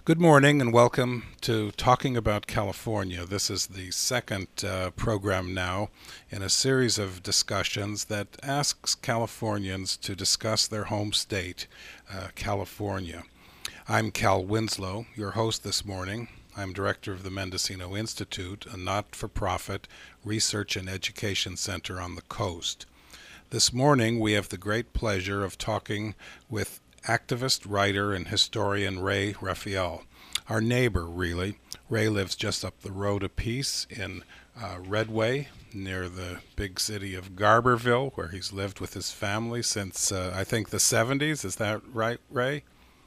Good morning and welcome to Talking About California. This is the second program now in a series of discussions that asks Californians to discuss their home state, California. I'm Cal Winslow, your host this morning. I'm director of the Mendocino Institute, a not-for-profit research and education center on the coast. This morning we have the great pleasure of talking with activist, writer, and historian Ray Raphael. Our neighbor, really. Ray lives just up the road a piece in Redway, near the big city of Garberville, where he's lived with his family since, I think, the 70s. Is that right, Ray?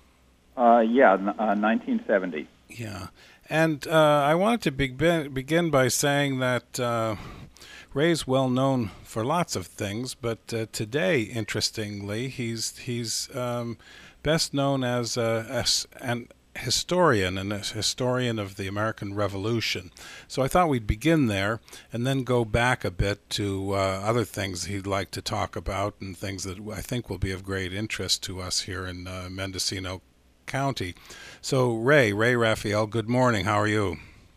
1970. Yeah. And I wanted to begin by saying that Ray's well known for lots of things, but today, interestingly, he's best known as an historian and a historian of the American Revolution. So I thought we'd begin there and then go back a bit to other things he'd like to talk about and things that I think will be of great interest to us here in Mendocino County. So Ray Raphael, good morning. How are you?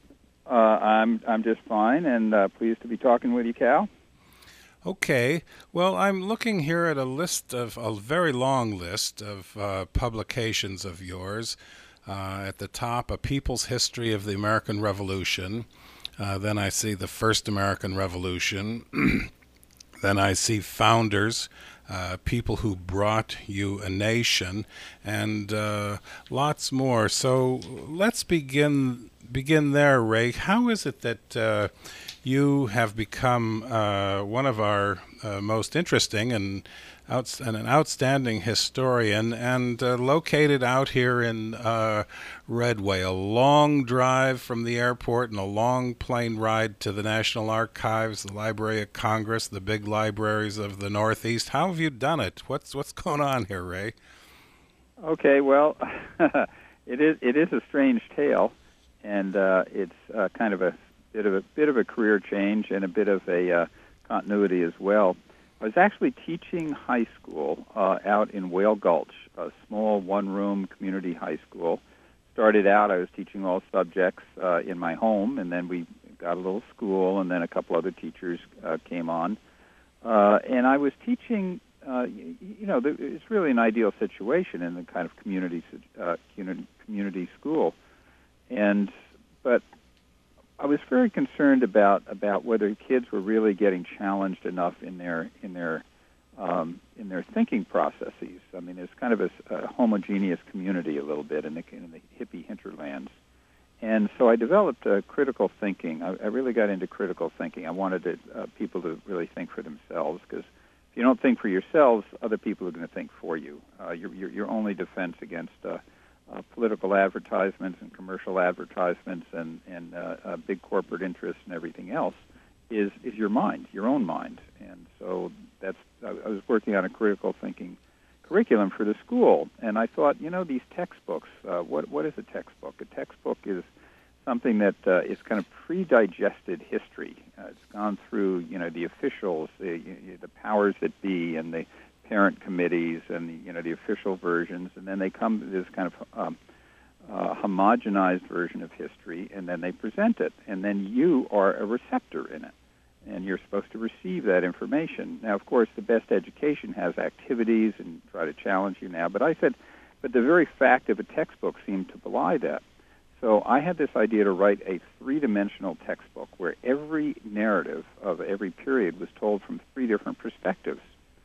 I'm just fine, and pleased to be talking with you, Cal. Okay. Well, I'm looking here at a very long list of publications of yours. At the top, A People's History of the American Revolution. Then I see the First American Revolution. Then I see Founders, People Who Brought You a Nation, and lots more. So let's begin there, Ray. How is it that you have become one of our most interesting and an outstanding historian and located out here in Redway, a long drive from the airport and a long plane ride to the National Archives, the Library of Congress, the big libraries of the Northeast? How have you done it? What's going on here, Ray? Okay, well, it is a strange tale, and it's kind of a bit of a career change and a bit of a continuity as well. I was actually teaching high school out in Whale Gulch, a small one-room community high school. Started out, I was teaching all subjects in my home, and then we got a little school, and then a couple other teachers came on. And I was teaching, it's really an ideal situation in the kind of community school. But I was very concerned about whether kids were really getting challenged enough in their thinking processes. I mean, it's kind of a homogeneous community a little bit in the hippie hinterlands, and so I developed critical thinking. I really got into critical thinking. I wanted people to really think for themselves, because if you don't think for yourselves, other people are going to think for you. Your only defense against political advertisements and commercial advertisements and big corporate interests and everything else is your mind, your own mind. And so I was working on a critical thinking curriculum for the school, and I thought, these textbooks, what is a textbook? A textbook is something that is kind of pre-digested history. It's gone through, the officials, the powers that be, and the parent committees and the official versions, and then they come to this kind of homogenized version of history, and then they present it, and then you are a receptor in it, and you're supposed to receive that information. Now, of course, the best education has activities and try to challenge you now, but the very fact of a textbook seemed to belie that. So I had this idea to write a three-dimensional textbook where every narrative of every period was told from three different perspectives.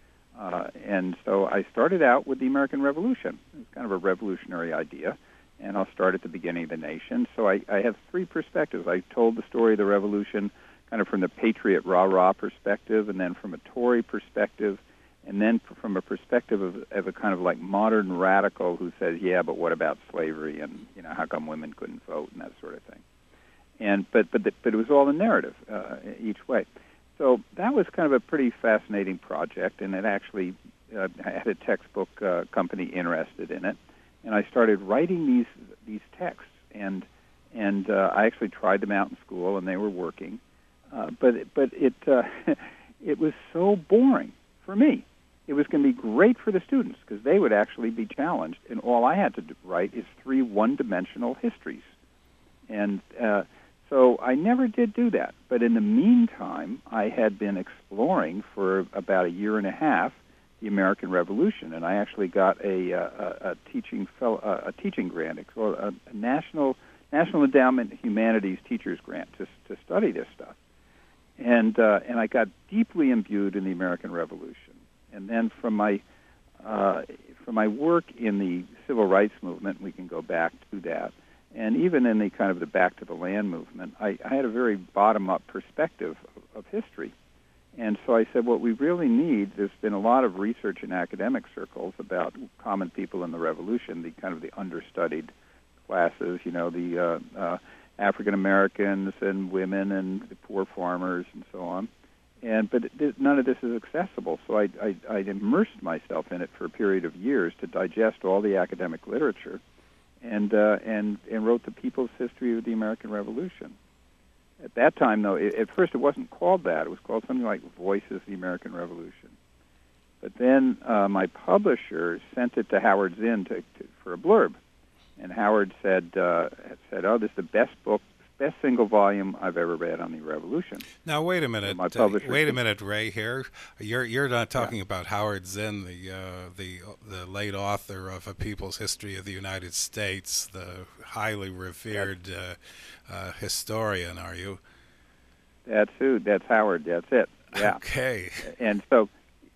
And so I started out with the American Revolution. It was kind of a revolutionary idea, and I'll start at the beginning of the nation. So I have three perspectives. I told the story of the Revolution kind of from the patriot rah-rah perspective, and then from a Tory perspective, and then from a perspective of a kind of like modern radical who says, yeah, but what about slavery, and how come women couldn't vote, and that sort of thing. But it was all a narrative each way. So that was kind of a pretty fascinating project, and it actually had a textbook company interested in it. And I started writing these texts, and I actually tried them out in school, and they were working. But it it was so boring for me. it was going to be great for the students because they would actually be challenged, and all I had to write is 3 one-dimensional histories. And so I never did do that. But in the meantime, I had been exploring for about a year and a half the American Revolution, and I actually got a teaching grant. It's called a National Endowment Humanities Teachers Grant to study this stuff. And I got deeply imbued in the American Revolution. And then from my work in the civil rights movement, we can go back to that. And even in the kind of the Back to the Land movement, I had a very bottom-up perspective of history. And so I said, what we really need, there's been a lot of research in academic circles about common people in the Revolution, the kind of the understudied classes, the African Americans and women and the poor farmers and so on. But none of this is accessible. So I immersed myself in it for a period of years to digest all the academic literature, and wrote the People's History of the American Revolution. At that time, though, at first it wasn't called that. It was called something like Voices of the American Revolution. But then my publisher sent it to Howard Zinn for a blurb. And Howard said, "Oh, this is the best single volume I've ever read on the Revolution." Now, wait a minute. Wait a minute, Ray. Here, you're not talking about Howard Zinn, the late author of A People's History of the United States, the highly revered historian, are you? That's who. That's Howard. That's it. Yeah. Okay. And so,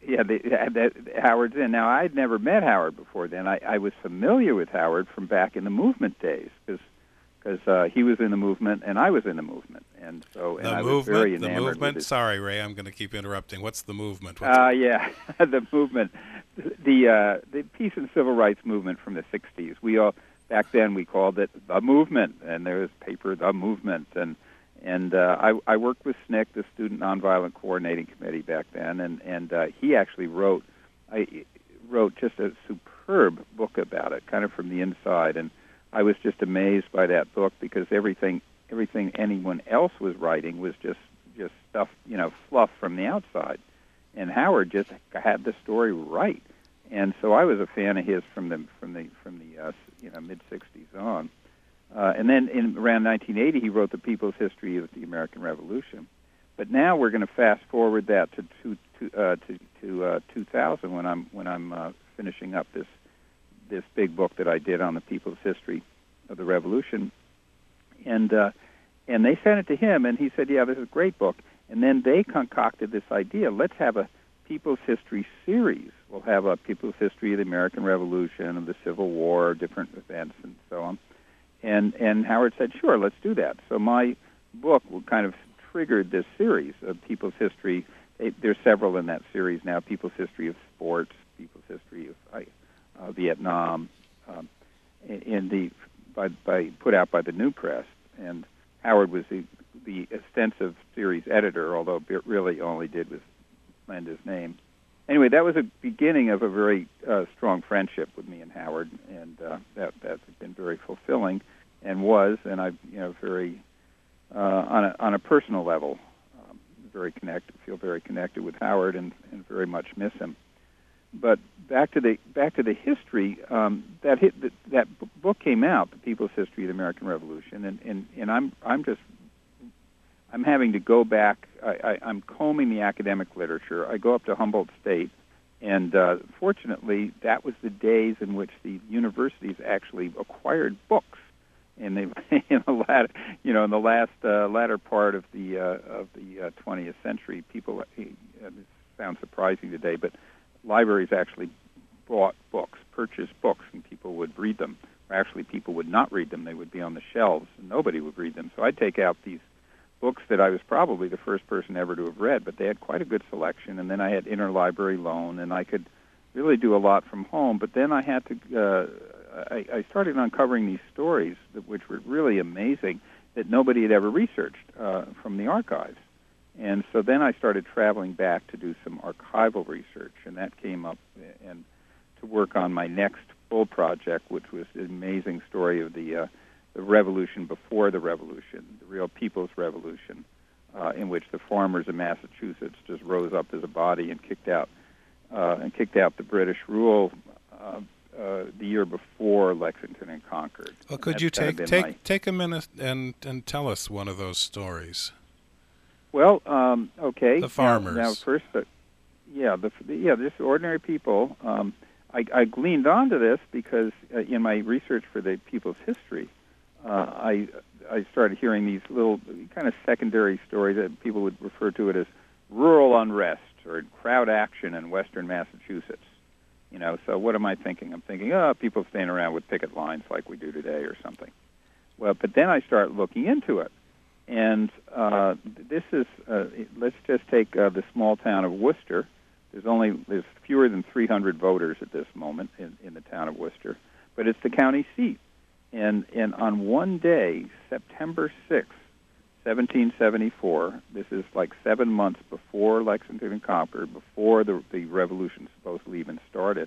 Howard Zinn. Now, I'd never met Howard before then. I was familiar with Howard from back in the movement days because he was in the movement and I was in the movement, and so I was very enamored. The movement. Sorry, Ray, I'm going to keep interrupting. What's the movement? The movement, the peace and civil rights movement from the '60s. Back then we called it the movement, and there was paper The Movement, and I worked with SNCC, the Student Nonviolent Coordinating Committee back then, and he actually wrote just a superb book about it, kind of from the inside, and I was just amazed by that book because everything anyone else was writing was just stuff, fluff from the outside, and Howard just had the story right, and so I was a fan of his from the mid '60s on. And then in around 1980, he wrote The People's History of the American Revolution. But now we're going to fast forward that to 2000 when I'm finishing up this big book that I did on the People's History of the Revolution. And they sent it to him, and he said, "Yeah, this is a great book." And then they concocted this idea: let's have a People's History series. We'll have a People's History of the American Revolution, of the Civil War, different events, and so on. And Howard said, "Sure, let's do that." So my book kind of triggered this series of People's History. There's several in that series now: People's History of Sports, People's History of Vietnam, put out by the New Press. And Howard was the extensive series editor, although really all he did was lend his name. Anyway, that was a beginning of a very strong friendship with me and Howard, and that's been very fulfilling, and I've very on a personal level, feel very connected with Howard, and very much miss him. But back to the history, that book came out, The People's History of the American Revolution, and I'm having to go back. I'm combing the academic literature. I go up to Humboldt State, and fortunately, that was the days in which the universities actually acquired books. And they, in the latter part of the 20th century, people. It sounds surprising today, but libraries actually bought books, purchased books, and people would read them. Or actually, people would not read them; they would be on the shelves, and nobody would read them. So I'd take out these books that I was probably the first person ever to have read, but they had quite a good selection. And then I had interlibrary loan, and I could really do a lot from home. But then I had to, I started uncovering these stories which were really amazing that nobody had ever researched from the archives. And so then I started traveling back to do some archival research, and that came up and to work on my next full project, which was the amazing story of the revolution before the revolution, the real People's Revolution, in which the farmers of Massachusetts just rose up as a body and kicked out and kicked out the British rule the year before Lexington and Concord. Well, And could you that's kind of been take a minute and tell us one of those stories? Well, okay. The farmers. Now first, just ordinary people. I gleaned onto this because in my research for the People's History, I started hearing these little kind of secondary stories that people would refer to it as rural unrest or crowd action in western Massachusetts. So what am I thinking? I'm thinking, people staying around with picket lines like we do today or something. Well, but then I start looking into it. And this is, let's just take the small town of Worcester. There's fewer than 300 voters at this moment in the town of Worcester, but it's the county seat. And on one day, September 6th, 1774, this is like 7 months before Lexington and Concord, before the revolution supposedly even started,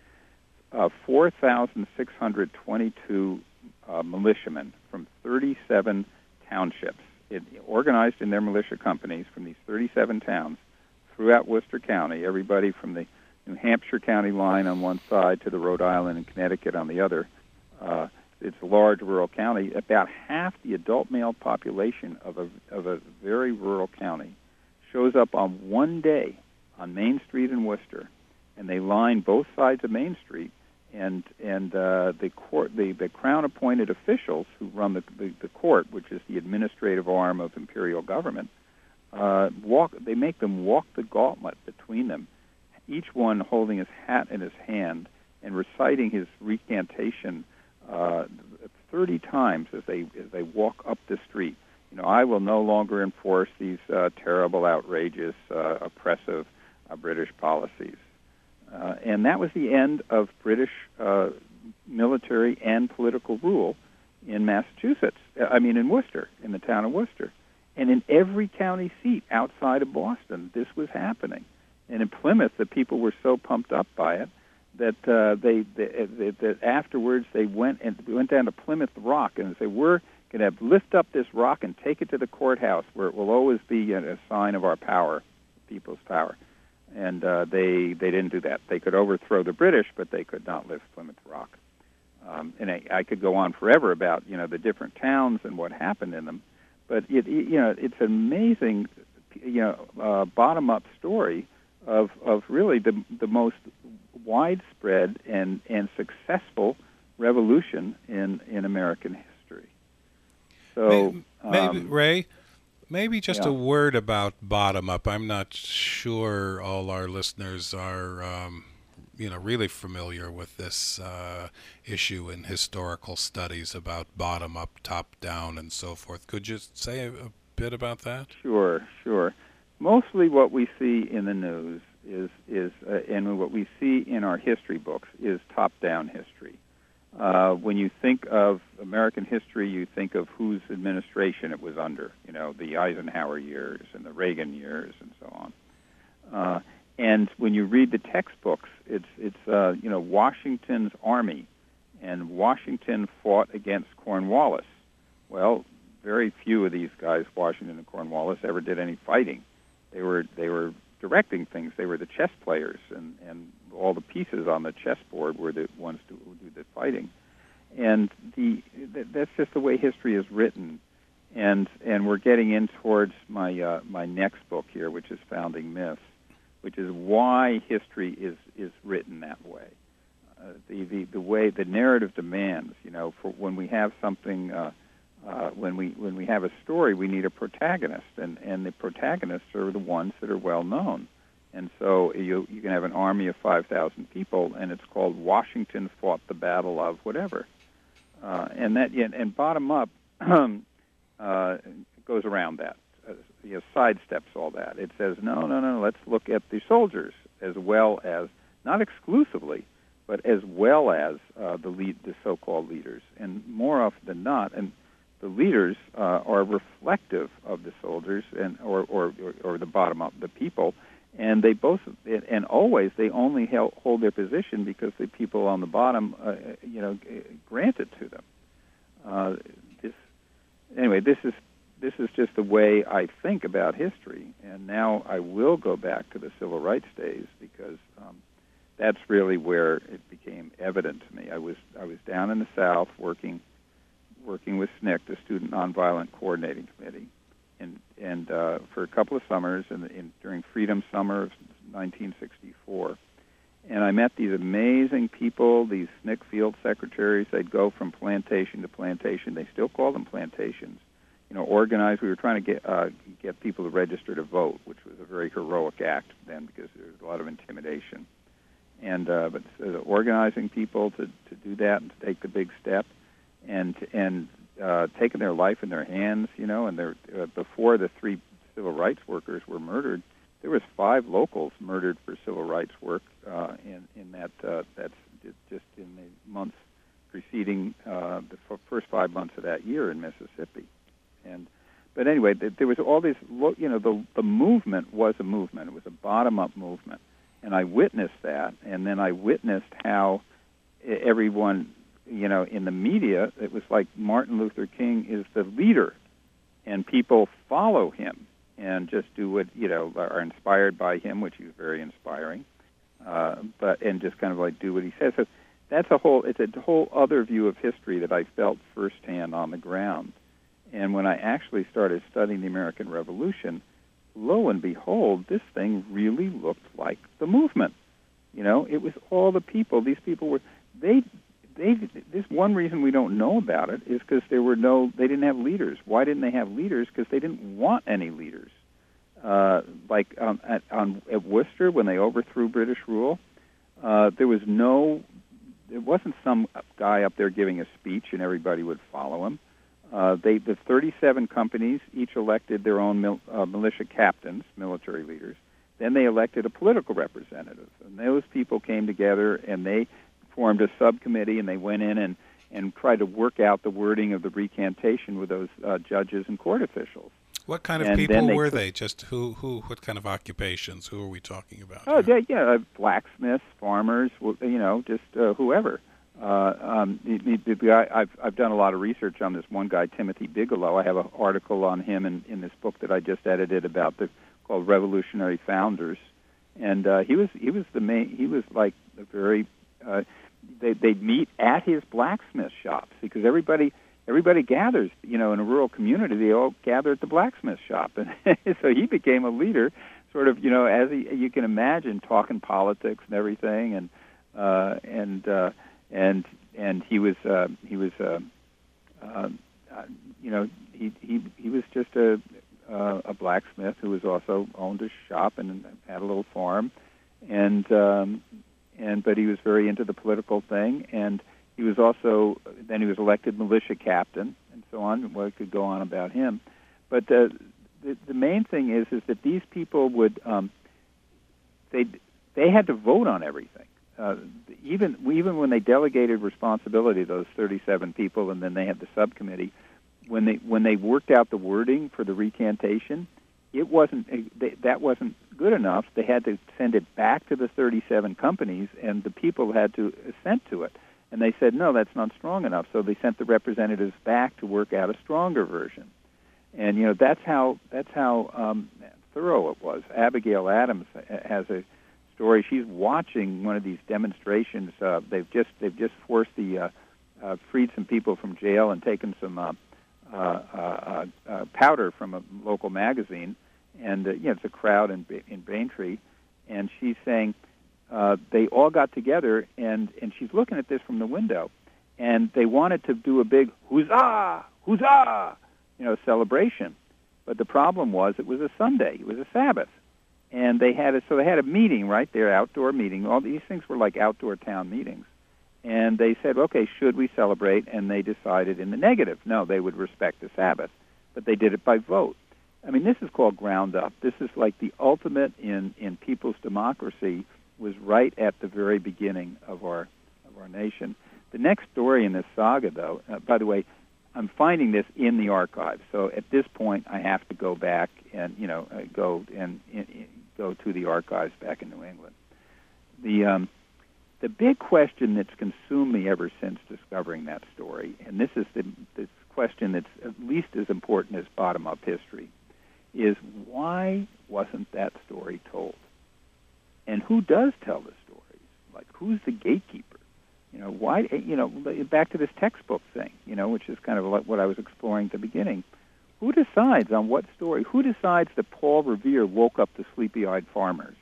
4,622 militiamen from 37 townships, organized in their militia companies from these 37 towns throughout Worcester County, everybody from the New Hampshire county line on one side to the Rhode Island and Connecticut on the other. It's a large rural county. About half the adult male population of a very rural county shows up on one day on Main Street in Worcester, and they line both sides of Main Street. And the crown-appointed officials who run the court, which is the administrative arm of imperial government, They make them walk the gauntlet between them, each one holding his hat in his hand and reciting his recantation 30 times as they walk up the street. I will no longer enforce these terrible, outrageous, oppressive British policies. And that was the end of British military and political rule in Massachusetts. In Worcester, in the town of Worcester. And in every county seat outside of Boston, this was happening. And in Plymouth, the people were so pumped up by it that that afterwards they went down to Plymouth Rock and said, "We're going to lift up this rock and take it to the courthouse, where it will always be a sign of our power, people's power." And they didn't do that. They could overthrow the British, but they could not lift Plymouth Rock. And I could go on forever about the different towns and what happened in them, but it's an amazing bottom-up story of really the most widespread and successful revolution in American history. So maybe Ray, maybe just a word about bottom up. I'm not sure all our listeners are really familiar with this issue in historical studies about bottom up, top down, and so forth. Could you say a bit about that? Sure. Mostly what we see in the news is and what we see in our history books is top-down history. When you think of American history, you think of whose administration it was under, the Eisenhower years and the Reagan years and so on. And when you read the textbooks, it's Washington's army, and Washington fought against Cornwallis. Well, very few of these guys, Washington and Cornwallis, ever did any fighting. They were directing things. They were the chess players, and all the pieces on the chessboard were the ones who do the fighting. And that's just the way history is written. And we're getting in towards my my next book here, which is Founding Myths, which is why history is written that way. The way the narrative demands, for when we have something, when we have a story, we need a protagonist, and the protagonists are the ones that are well known. And so you can have an army of 5,000 people, and it's called Washington fought the battle of whatever, and bottom up goes around that. Sidesteps all that. It says, no, let's look at the soldiers as well as, not exclusively, but as well as the so-called leaders. And more often than not, and the leaders are reflective of the soldiers or the bottom up, the people, and they both, and always they only hold their position because the people on the bottom, grant it to them. This this is just the way I think about history. And now I will go back to the civil rights days because that's really where it became evident to me. I was down in the South working with SNCC, the Student Nonviolent Coordinating Committee, and for a couple of summers during Freedom Summer of 1964. And I met these amazing people, these SNCC field secretaries. They'd go from plantation to plantation. They still call them plantations. Organized. We were trying to get people to register to vote, which was a very heroic act then because there was a lot of intimidation. And but organizing people to do that and to take the big step, and taking their life in their hands, and before the 3 civil rights workers were murdered, there was 5 locals murdered for civil rights work in that's just in the months preceding the first 5 months of that year in Mississippi. But anyway, there was all this. The movement was a movement. It was a bottom-up movement, and I witnessed that. And then I witnessed how everyone, in the media, it was like Martin Luther King is the leader, and people follow him and just do what are inspired by him, which is very inspiring. And just kind of like do what he says. So it's a whole other view of history that I felt firsthand on the ground. And when I actually started studying the American Revolution, lo and behold, this thing really looked like the movement. It was all the people. These people were this one reason we don't know about it is because they didn't have leaders. Why didn't they have leaders? Because they didn't want any leaders. At Worcester, when they overthrew British rule, there wasn't some guy up there giving a speech and everybody would follow him. The 37 companies each elected their own militia captains, military leaders. Then they elected a political representative. And those people came together and they formed a subcommittee and they went in and tried to work out the wording of the recantation with those judges and court officials. What kind of people were they? Just what kind of occupations? Who are we talking about? Oh, blacksmiths, farmers, just whoever. The guy, I've done a lot of research on this one guy, Timothy Bigelow. I have an article on him in this book that I just edited called Revolutionary Founders, and he was the main. He was like the very. They'd meet at his blacksmith shops because everybody gathers. In a rural community, they all gather at the blacksmith shop, and so he became a leader, sort of, as you can imagine, talking politics and everything, and he was just a blacksmith who was also owned a shop and had a little farm, but he was very into the political thing, and he was elected militia captain and so on. Well, I could go on about him, but the main thing is that these people would they had to vote on everything. Even when they delegated responsibility, those 37 people, and then they had the subcommittee, when they worked out the wording for the recantation, that wasn't good enough. They had to send it back to the 37 companies, and the people had to assent to it. And they said, no, that's not strong enough. So they sent the representatives back to work out a stronger version. And that's how thorough it was. Abigail Adams has a story. She's watching one of these demonstrations. They've just forced freed some people from jail and taken some powder from a local magazine, and it's a crowd in Braintree, and she's saying they all got together, and she's looking at this from the window, and they wanted to do a big huzzah, huzzah, celebration, but the problem was it was a Sunday, it was a Sabbath. And they had a meeting right there, outdoor meeting. All these things were like outdoor town meetings. And they said, okay, should we celebrate? And they decided in the negative. No, they would respect the Sabbath. But they did it by vote. I mean, this is called ground up. This is like the ultimate in people's democracy was right at the very beginning of our nation. The next story in this saga, though, by the way, I'm finding this in the archives. So at this point, I have to go back and go to the archives back in New England. The big question that's consumed me ever since discovering that story, and this question that's at least as important as bottom-up history is, why wasn't that story told? And who does tell the stories? Like, who's the gatekeeper? Why, back to this textbook thing, which is kind of like what I was exploring at the beginning. Who decides on what story? Who decides that Paul Revere woke up the sleepy-eyed farmers?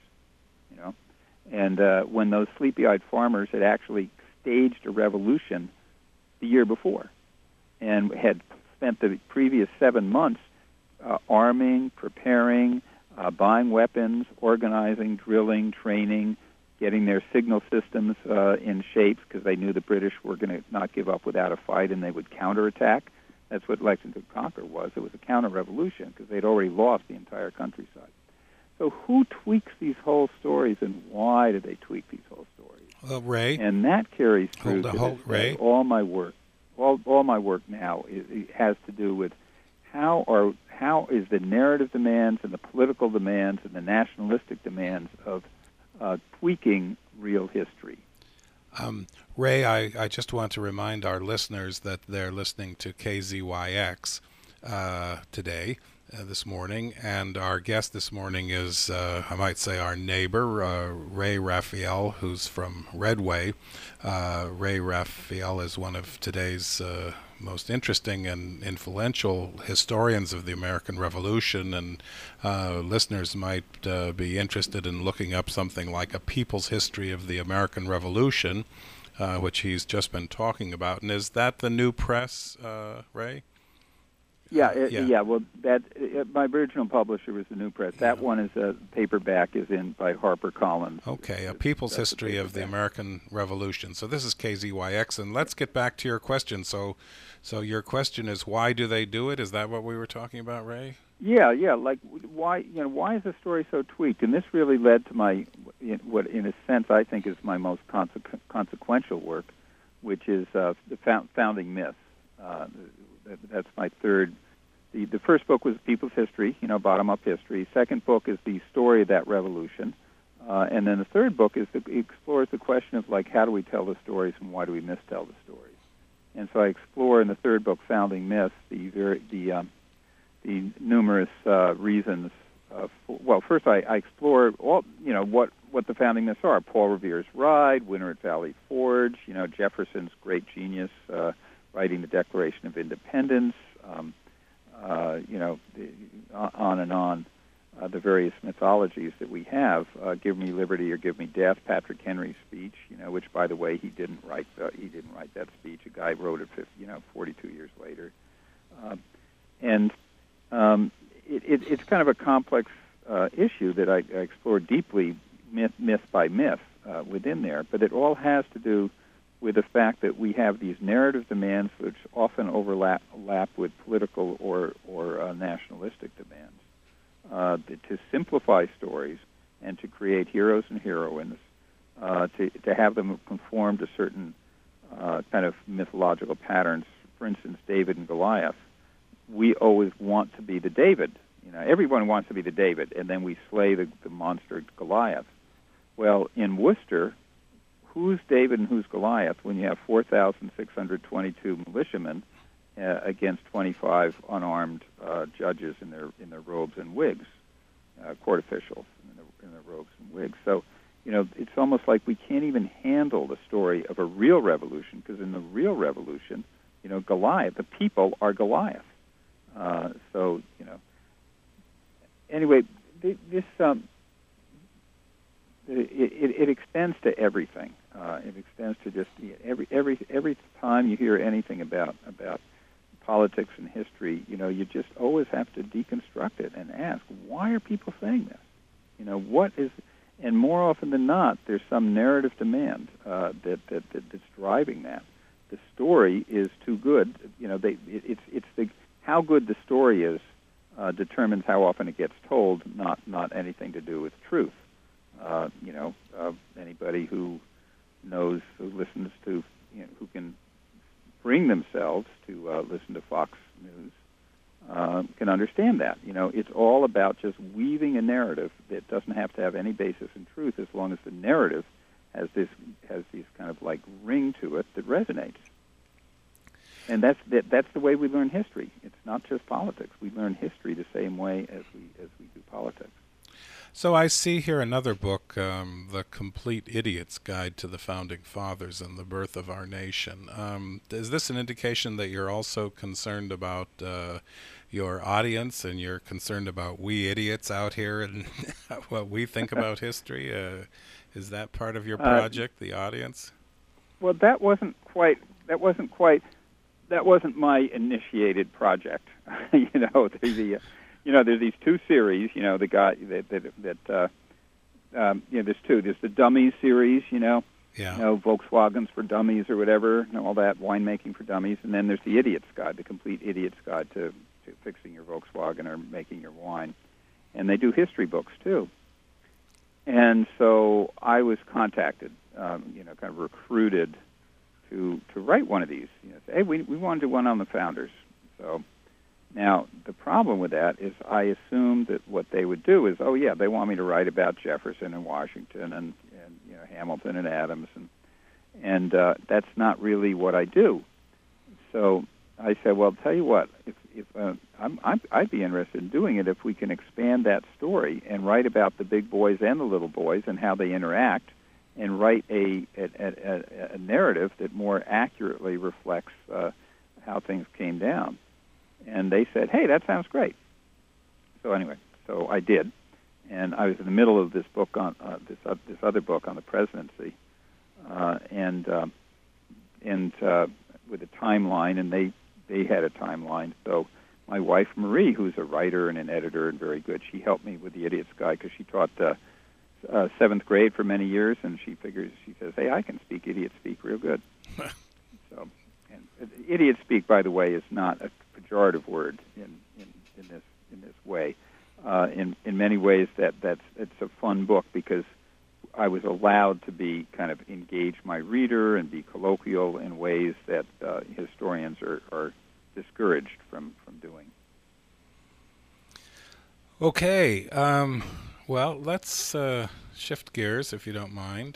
And when those sleepy-eyed farmers had actually staged a revolution the year before and had spent the previous 7 months arming, preparing, buying weapons, organizing, drilling, training, getting their signal systems in shape because they knew the British were going to not give up without a fight and they would counterattack. That's what Lexington Conquer was. It was a counter-revolution because they'd already lost the entire countryside. So who tweaks these whole stories, and why do they tweak these whole stories? Well, Ray, and that carries through Ray. All my work. All my work now it has to do with how is the narrative demands and the political demands and the nationalistic demands of tweaking real history. Ray, I just want to remind our listeners that they're listening to KZYX today, this morning, and our guest this morning is, I might say, our neighbor, Ray Raphael, who's from Redway. Ray Raphael is one of today's most interesting and influential historians of the American Revolution, and listeners might be interested in looking up something like A People's History of the American Revolution, which he's just been talking about. And is that the new press, Ray? Yeah. Well, my original publisher was the New Press. That one is a paperback, is in by HarperCollins. Okay, A People's History of the American Revolution. So this is KZYX, and let's get back to your question. So your question is, why do they do it? Is that what we were talking about, Ray? Yeah. Like, why is the story so tweaked? And this really led to what, in a sense, I think is my most consequential work, which is the founding myth. That's my third. The first book was People's History, bottom-up history. Second book is the story of that revolution. And then the third book explores the question of, like, how do we tell the stories and why do we mistell the stories? And so I explore in the third book, Founding Myth, the numerous reasons. First I explore all, what the founding myths are. Paul Revere's Ride, Winter at Valley Forge, Jefferson's great genius, writing the Declaration of Independence, on and on, the various mythologies that we have. Give me liberty or give me death. Patrick Henry's speech, which, by the way, he didn't write that speech. A guy wrote it, 42 years later, it's kind of a complex issue that I explore deeply, myth by myth, within there. But it all has to do with the fact that we have these narrative demands which often overlap with political or nationalistic demands. To simplify stories and to create heroes and heroines, to have them conform to certain kind of mythological patterns. For instance, David and Goliath. We always want to be the David. Everyone wants to be the David, and then we slay the monster Goliath. Well, in Worcester, who's David and who's Goliath when you have 4,622 militiamen against 25 unarmed judges in their robes and wigs, court officials in their robes and wigs? So, it's almost like we can't even handle the story of a real revolution, because in the real revolution, Goliath, the people are Goliath. Anyway, this it extends to everything. It extends to just every time you hear anything about politics and history, you just always have to deconstruct it and ask, why are people saying this? What is, and more often than not, there's some narrative demand that's driving that. The story is too good. It's how good the story is determines how often it gets told, not anything to do with truth. Anybody who knows, who listens to, who can bring themselves to listen to Fox News, can understand that. It's all about just weaving a narrative that doesn't have to have any basis in truth, as long as the narrative has these kind of like ring to it that resonates. That's the way we learn history. It's not just politics. We learn history the same way as we do politics. So I see here another book, The Complete Idiot's Guide to the Founding Fathers and the Birth of Our Nation. Is this an indication that you're also concerned about your audience, and you're concerned about we idiots out here and what we think about history? Is that part of your project, the audience? Well, that wasn't my initiated project. There's these two series. The guy there's two. There's the Dummies series. Yeah. Volkswagens for Dummies or whatever, all that winemaking for dummies, and then there's the Idiot's Guide, the Complete Idiot's Guide to fixing your Volkswagen or making your wine, and they do history books too. And so I was contacted, kind of recruited to write one of these. Say, hey, we want to do one on the founders. So now the problem with that is I assumed that what they would do is, they want me to write about Jefferson and Washington and Hamilton and Adams, and that's not really what I do. So I said, well, tell you what, if I'd be interested in doing it if we can expand that story and write about the big boys and the little boys and how they interact, and write a narrative that more accurately reflects how things came down. And they said, hey, that sounds great. So anyway, I did. And I was in the middle of this book on this other book on the presidency, and with a timeline, and they had a timeline. So my wife Marie, who's a writer and an editor and very good, she helped me with the Idiot's Guide because she taught seventh grade for many years, and she says, hey, I can speak idiot speak real good. So, and idiot speak, by the way, is not a pejorative word in this way. In many ways, it's a fun book because I was allowed to be kind of engage my reader and be colloquial in ways that historians are discouraged from doing. Okay. Well, let's shift gears, if you don't mind.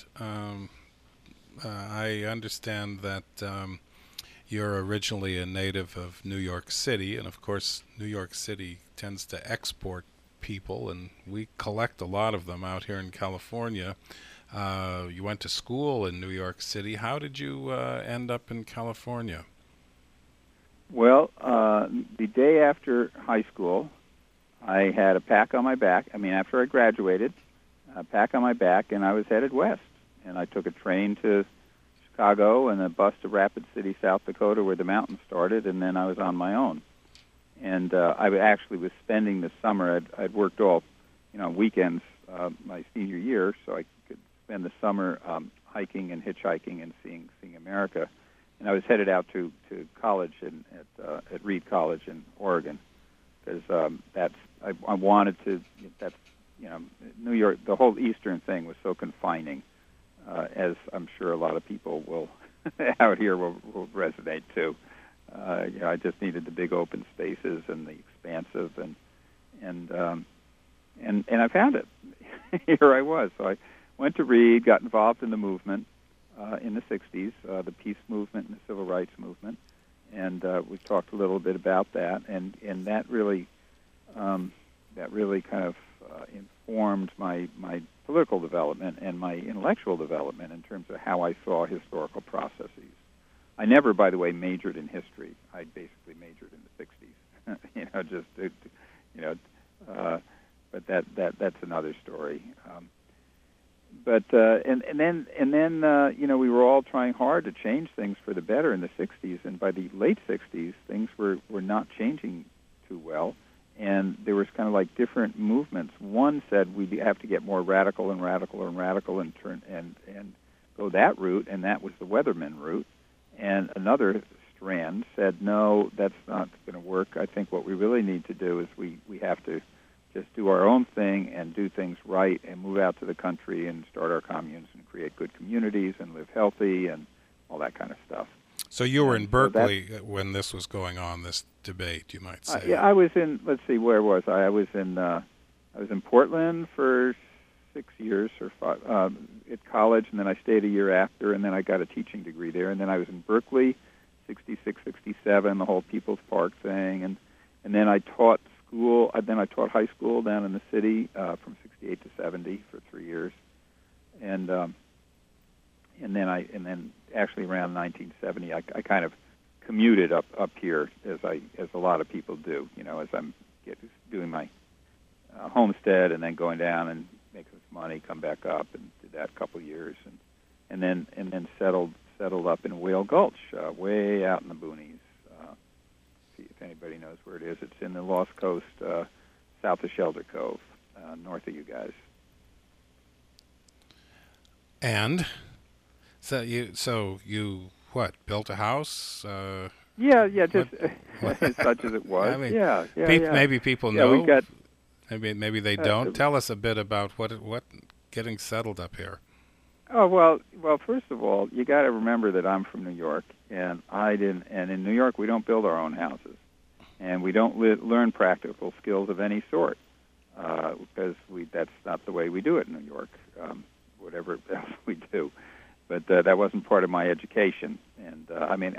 I understand that you're originally a native of New York City, and of course, New York City tends to export people, and we collect a lot of them out here in California. You went to school in New York City. How did you end up in California? Well, the day after high school, I had a pack on my back. After I graduated, a pack on my back, and I was headed west. And I took a train to Chicago and a bus to Rapid City, South Dakota, where the mountains started, and then I was on my own. And I actually was spending the summer. I'd worked all, weekends my senior year, so I could spend the summer hiking and hitchhiking and seeing America. And I was headed out to college at Reed College in Oregon, because I wanted to. New York. The whole Eastern thing was so confining, as I'm sure a lot of people will out here will resonate too. I just needed the big open spaces and the expansive, and I found it. Here I was. So I went to Reed, got involved in the movement in the '60s, the peace movement and the civil rights movement, and we talked a little bit about that, and that really kind of informed my political development and my intellectual development in terms of how I saw historical processes. I never, by the way, majored in history. I basically majored in the '60s. But that's another story. But then we were all trying hard to change things for the better in the '60s, and by the late '60s, things were not changing too well, and there was kind of like different movements. One said we have to get more radical and go that route, and that was the Weatherman route. And another strand said, no, that's not going to work. I think what we really need to do is we have to just do our own thing and do things right and move out to the country and start our communes and create good communities and live healthy and all that kind of stuff. So you were in Berkeley when this was going on, this debate, you might say. Yeah, I was in, let's see, where was I? I was in Portland for 6 years or 5 at college, and then I stayed a year after, and then I got a teaching degree there. And then I was in Berkeley 66, 67, the whole People's Park thing, and then I taught school. Then I taught high school down in the city from 68 to 70 for 3 years, and then actually around 1970, I kind of commuted up here as a lot of people do. As I'm doing my homestead and then going down and making some money, come back up and did that a couple years, and then settled up in Whale Gulch, way out in the boonies. See if anybody knows where it is. It's in the Lost Coast, south of Shelter Cove, north of you guys. And so you what, built a house? Yeah, just such as it was. I mean, yeah. Maybe people Yeah, know. we got. Maybe they don't. Tell us a bit about what getting settled up here. Oh well. First of all, you got to remember that I'm from New York, and And in New York, we don't build our own houses, and we don't learn practical skills of any sort because that's not the way we do it in New York. Whatever else we do, but that wasn't part of my education. And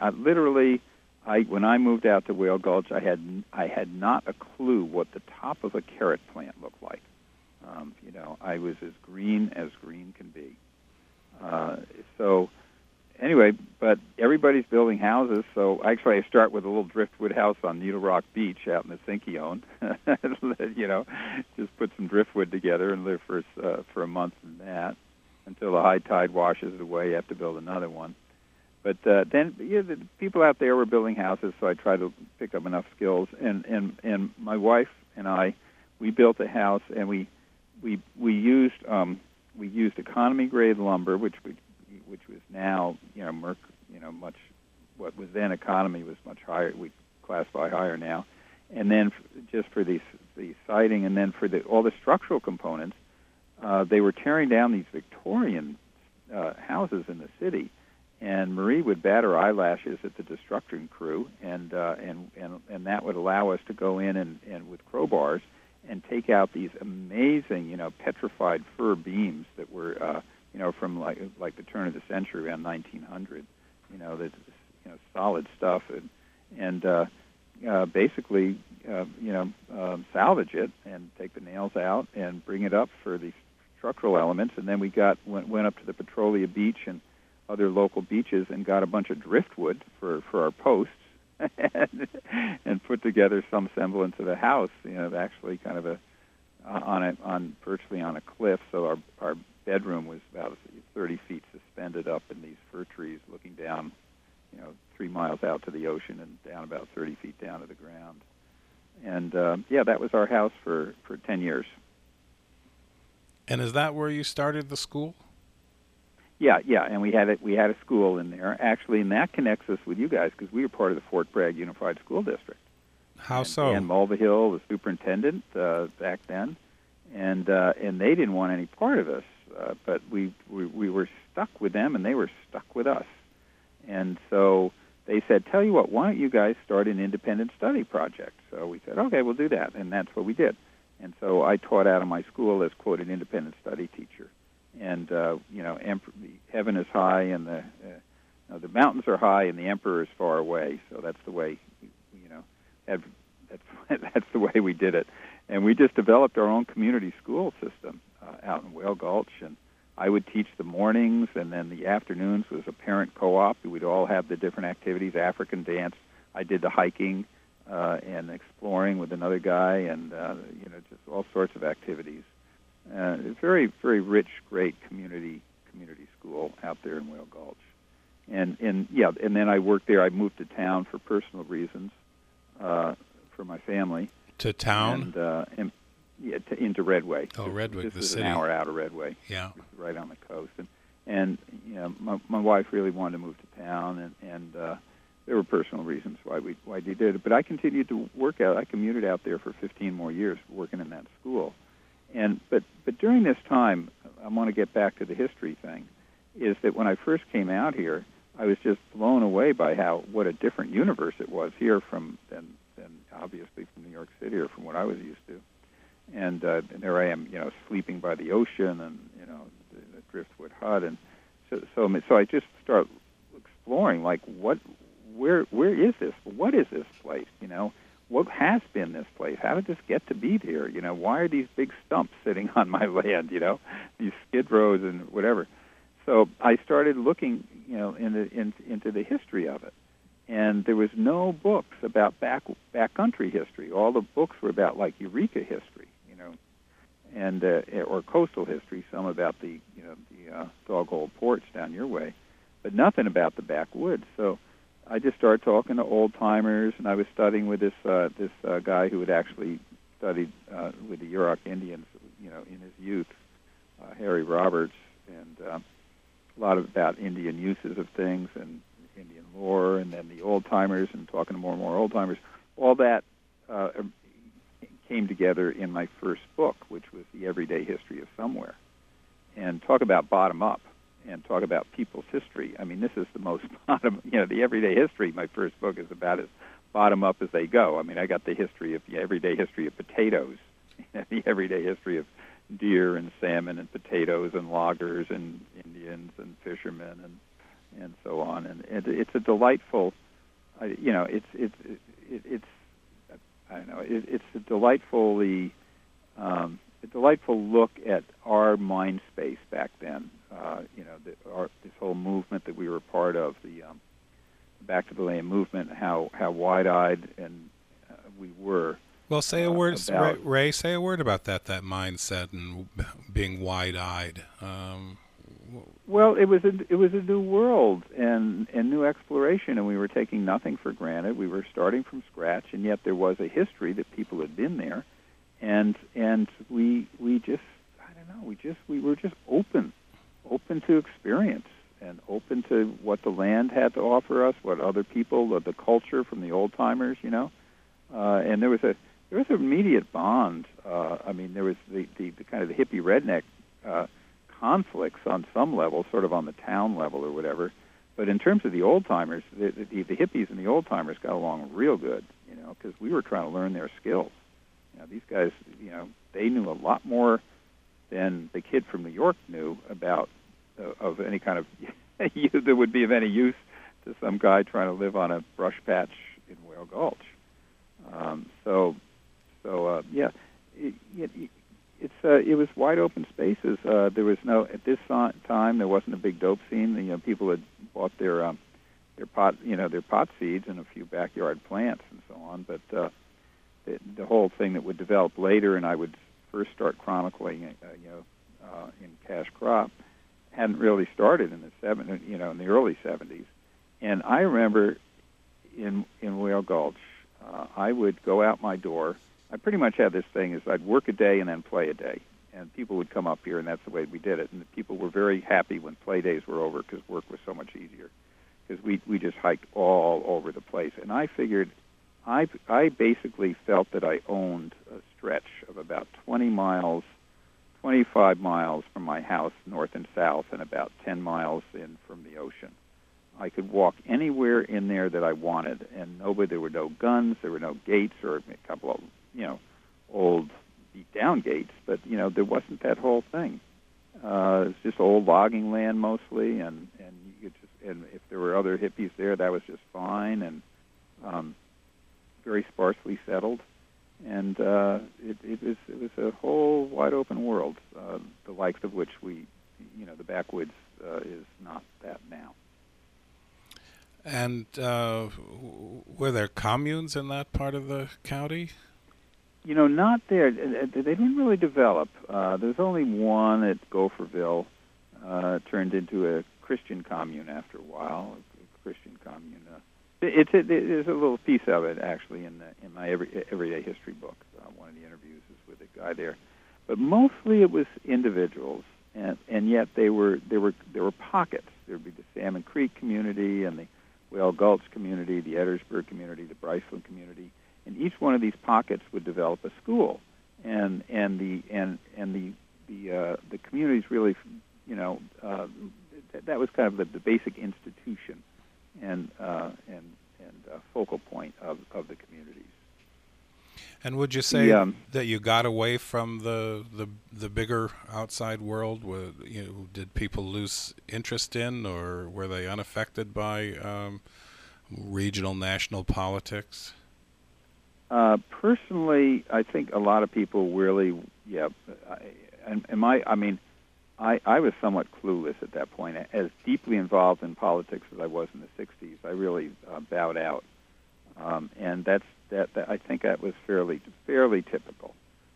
when I moved out to Whale Gulch, I had not a clue what the top of a carrot plant looked like. I was as green can be. So anyway, but everybody's building houses. So actually, I start with a little driftwood house on Needle Rock Beach out in the Sinkyone. Just put some driftwood together and live for a month in that until the high tide washes it away. You have to build another one. But then the people out there were building houses, so I tried to pick up enough skills. And my wife and I, we built a house, and we used economy grade lumber, which was now much, what was then economy was much higher. We classify higher now. And then just for the siding, and then for all the structural components, they were tearing down these Victorian houses in the city. And Marie would bat her eyelashes at the destruction crew, and that would allow us to go in and with crowbars and take out these amazing, petrified fir beams that were, from like the turn of the century, around 1900. Solid stuff, and basically, salvage it and take the nails out and bring it up for these structural elements. And then we went up to the Petrolia Beach and other local beaches and got a bunch of driftwood for our posts and put together some semblance of a house, actually kind of virtually on a cliff. So our bedroom was about 30 feet suspended up in these fir trees looking down, 3 miles out to the ocean and down about 30 feet down to the ground. And that was our house for 10 years. And is that where you started the school? Yeah, and we had a school in there actually, and that connects us with you guys because we were part of the Fort Bragg Unified School District. How so? Dan Mulvihill, the superintendent back then, and they didn't want any part of us, but we were stuck with them, and they were stuck with us, and so they said, "Tell you what, why don't you guys start an independent study project?" So we said, "Okay, we'll do that," and that's what we did. And so I taught out of my school as, quote, an independent study teacher. And the heaven is high, and the mountains are high, and the emperor is far away. So that's the way, that's the way we did it. And we just developed our own community school system out in Whale Gulch. And I would teach the mornings, and then the afternoons was a parent co-op. We'd all have the different activities, African dance. I did the hiking and exploring with another guy, and just all sorts of activities. It's very, very rich, great community school out there in Whale Gulch, and then I worked there. I moved to town for personal reasons, for my family. To town? And into Redway. Oh, Redway, the city. This is city. An hour out of Redway. Yeah, right on the coast. And my wife really wanted to move to town, and there were personal reasons why we did it. But I continued to work out. I commuted out there for 15 more years, working in that school. But during this time, I want to get back to the history thing, is that when I first came out here, I was just blown away by what a different universe it was here than obviously from New York City or from what I was used to. And there I am, sleeping by the ocean and, the driftwood hut. And so I just started exploring, like, where where is this? What is this place? What has been this place? How did this get to be here? Why are these big stumps sitting on my land? These skid rows and whatever. So I started looking, into the history of it, and there was no books about backcountry history. All the books were about like Eureka history, and or coastal history. Some about the Dog-Hole Ports down your way, but nothing about the backwoods. So I just started talking to old timers, and I was studying with this guy who had actually studied with the Yurok Indians, in his youth, Harry Roberts, and a lot about Indian uses of things and Indian lore, and then the old timers, and talking to more and more old timers. All that came together in my first book, which was The Everyday History of Somewhere, and talk about bottom up. And talk about people's history. I mean, this is the most bottom, the everyday history. My first book is about as bottom up as they go. I mean, I got the everyday history of potatoes, the everyday history of deer and salmon and potatoes and loggers and Indians and fishermen and so on. And it's a delightful, it's a delightfully, a delightful look at our mind space back then. This whole movement that we were part of, the Back to the Land movement, how wide-eyed and we were. Well, say a word, Ray. Say a word about that mindset and being wide-eyed. Well, it was a new world and new exploration, and we were taking nothing for granted. We were starting from scratch, and yet there was a history that people had been there, and we just, I don't know, we were just open to experience and open to what the land had to offer us, what other people, the culture from the old timers, and there was an immediate bond. I mean, there was the kind of the hippie redneck conflicts on some level, sort of on the town level or whatever. But in terms of the old timers, the hippies and the old timers got along real good, because we were trying to learn their skills. These guys, they knew a lot more than the kid from New York knew about of any kind of that would be of any use to some guy trying to live on a brush patch in Whale Gulch. It was wide open spaces. There was at this time there wasn't a big dope scene. People had bought their pot seeds and a few backyard plants and so on. But the whole thing that would develop later, and I would first start chronicling, in Cash Crop, hadn't really started in the early 70s. And I remember in Whale Gulch, I would go out my door. I pretty much had this thing is I'd work a day and then play a day. And people would come up here, and that's the way we did it. And the people were very happy when play days were over because work was so much easier. Because we just hiked all over the place. And I figured, I basically felt that I owned a stretch of about 25 miles from my house, north and south, and about 10 miles in from the ocean. I could walk anywhere in there that I wanted, and there were no guns, there were no gates, or a couple of, old beat-down gates, but, there wasn't that whole thing. It was just old logging land mostly, and you could and if there were other hippies there, that was just fine, and very sparsely settled. And it was a whole wide open world, the likes of which the backwoods is not that now. And were there communes in that part of the county? Not there. They didn't really develop. There's only one at Gopherville. Turned into a Christian commune after a while. A Christian commune. There's a little piece of it actually in my everyday history book. One of the interviews is with a guy there, but mostly it was individuals, and yet there were pockets. There would be the Salmon Creek community and the Whale Gulch community, the Edwardsburg community, the Bryceland community, and each one of these pockets would develop a school, and the communities really, that was kind of the basic institution and focal point of the communities. And would you say that you got away from the bigger outside world? Did people lose interest in, or were they unaffected by regional, national politics? Personally, I think a lot of people really, yeah, I was somewhat clueless at that point. As deeply involved in politics as I was in the '60s, I really bowed out, and that. I think that was fairly typical.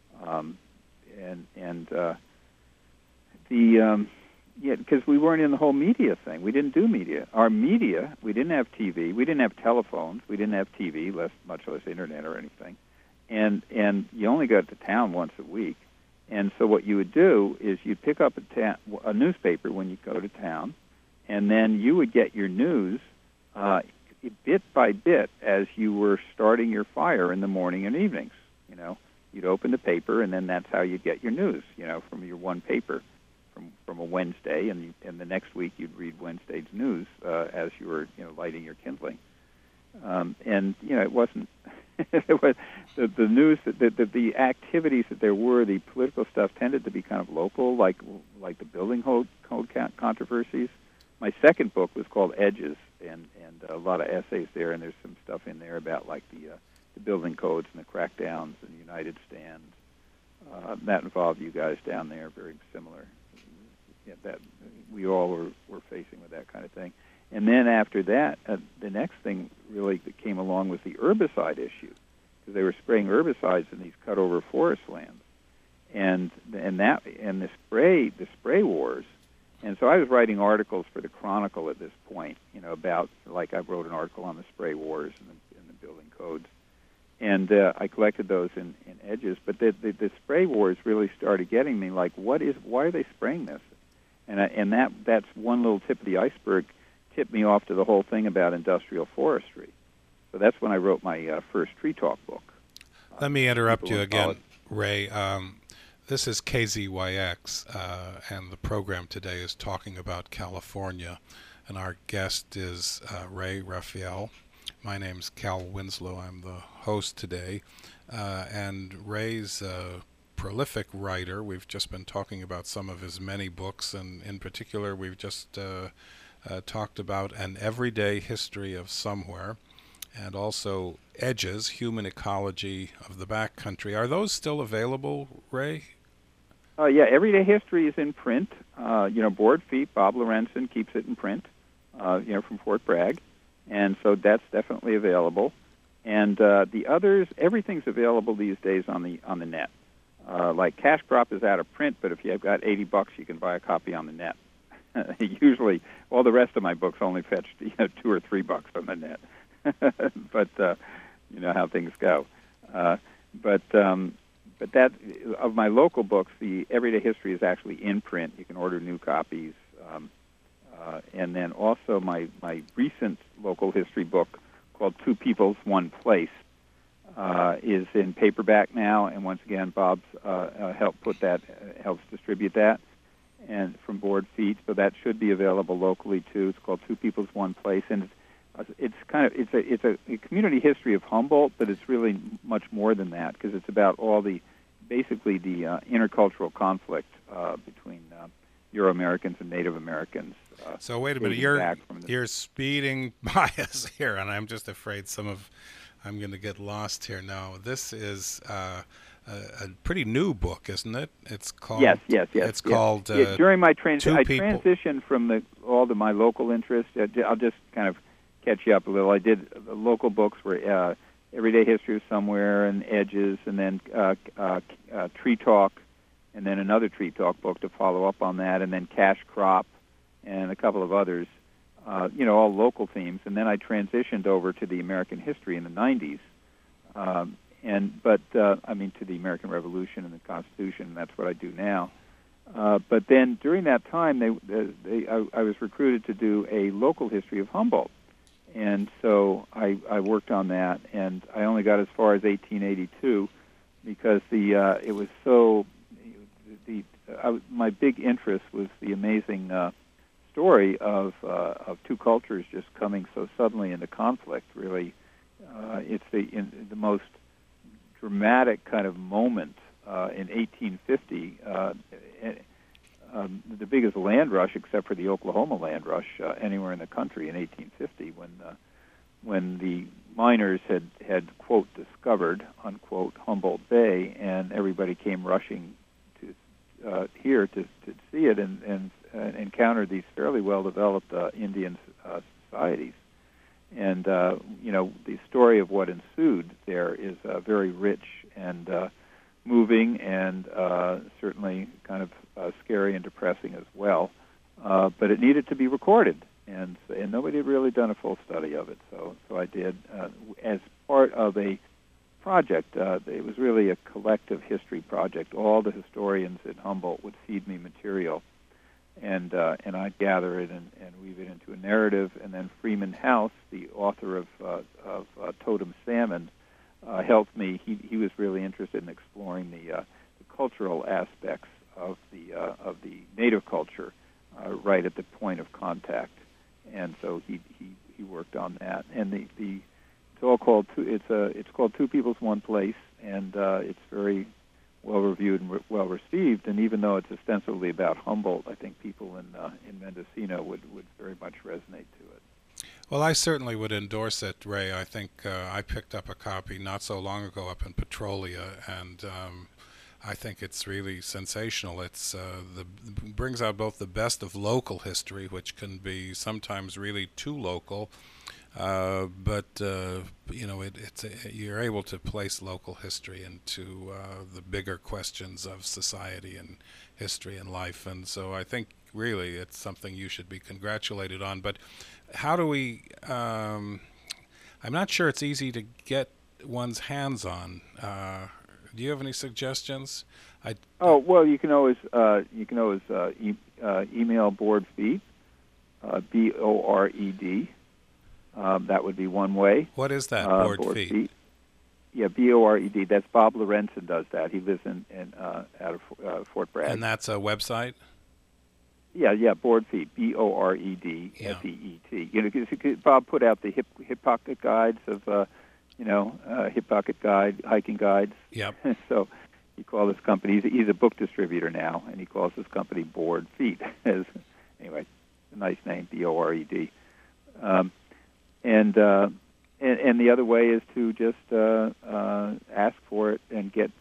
And yeah, because we weren't in the whole media thing. We didn't do media. Our media, we didn't have TV. We didn't have telephones. We didn't have TV, much less internet or anything. And you only got to town once a week. And so what you would do is you'd pick up a newspaper when you go to town, and then you would get your news bit by bit as you were starting your fire in the morning and evenings. You know, you'd open the paper, and then that's how you get your news. You know, from your one paper, from a Wednesday, and the next week you'd read Wednesday's news as you were lighting your kindling. And it wasn't. It was the news, the activities that there were, the political stuff tended to be kind of local, like the building code controversies. My second book was called Edges, and a lot of essays there, and there's some stuff in there about like the building codes and the crackdowns and United Stands. That involved you guys down there, very similar. Yeah, that we all were facing with that kind of thing. And then after that, the next thing really that came along was the herbicide issue, because they were spraying herbicides in these cut-over forest lands, and the spray wars. And so I was writing articles for the Chronicle at this point, about, like, I wrote an article on the spray wars and the building codes, and I collected those in Edges. But the spray wars really started getting me, like, why are they spraying this? And that's one little tip of the iceberg. Tipped me off to the whole thing about industrial forestry. So that's when I wrote my first Tree Talk book. Let me interrupt you again, Ray. This is KZYX, and the program today is talking about California, and our guest is Ray Raphael. My name's Cal Winslow. I'm the host today, and Ray's a prolific writer. We've just been talking about some of his many books, and in particular, we've just talked about An Everyday History of Somewhere, and also Edges, Human Ecology of the Backcountry. Are those still available, Ray? Yeah, Everyday History is in print. Board Feet, Bob Lorenzen keeps it in print, from Fort Bragg. And so that's definitely available. And the others, everything's available these days on the net. Like Cash Crop is out of print, but if you've got $80, you can buy a copy on the net. Usually, all the rest of my books only fetch $2 or $3 on the net, but you know how things go. But that of my local books, the Everyday History is actually in print. You can order new copies, and then also my recent local history book called Two Peoples, One Place is in paperback now, and once again, Bob's helps distribute that. And from Board Feet, so that should be available locally too. It's called Two Peoples, One Place, and it's a community history of Humboldt, but it's really much more than that, because it's about all the intercultural conflict between Euro-Americans and Native Americans. So wait a minute, you're speeding by us here, and I'm just afraid I'm going to get lost here now. This is a pretty new book, isn't it? It's called It's called during my transitioned from all of my local interests. I'll just kind of catch you up a little. I did the local books were Everyday History of Somewhere and Edges, and then Tree Talk, and then another Tree Talk book to follow up on that, and then Cash Crop, and a couple of others. All local themes, and then I transitioned over to the American history in the '90s. To the American Revolution and the Constitution, and that's what I do now. But then during that time, I was recruited to do a local history of Humboldt, and so I worked on that, and I only got as far as 1882 because my big interest was the amazing story of two cultures just coming so suddenly into conflict. Really, it's the most dramatic kind of moment in 1850, the biggest land rush, except for the Oklahoma land rush, anywhere in the country in 1850, when the miners had quote discovered unquote Humboldt Bay, and everybody came rushing to here to see it and encountered these fairly well developed Indian societies. And the story of what ensued there is very rich and moving, and certainly kind of scary and depressing as well. But it needed to be recorded, and nobody had really done a full study of it. So I did as part of a project. It was really a collective history project. All the historians at Humboldt would feed me material, and I'd gather it and weave it into a narrative. And then Freeman House, the author of Totem Salmon, helped me. He was really interested in exploring the cultural aspects of the native culture right at the point of contact, and so he worked on that. And it's all called it's called Two Peoples, One Place, and it's very well reviewed and well received. And even though it's ostensibly about Humboldt, I think people in Mendocino would very much resonate to it. Well, I certainly would endorse it, Ray. I think I picked up a copy not so long ago up in Petrolia, and I think it's really sensational. It's brings out both the best of local history, which can be sometimes really too local, but you're able to place local history into the bigger questions of society and history and life, and so I think really it's something you should be congratulated on. But how do we? I'm not sure it's easy to get one's hands on. Do you have any suggestions? Well, you can always email Board Feet, BORED. That would be one way. What is that, Board Feet? Yeah, BORED. That's Bob Lorenzen does that. He lives out of Fort Bragg. And that's a website? Yeah, Board Feet, BORED FEET. Bob put out the hip pocket guides of hip pocket guide, hiking guides. Yep. So he called this company. He's a book distributor now, and he calls this company Board Feet. Anyway, a nice name, BORED. And the other way is to just ask for it and get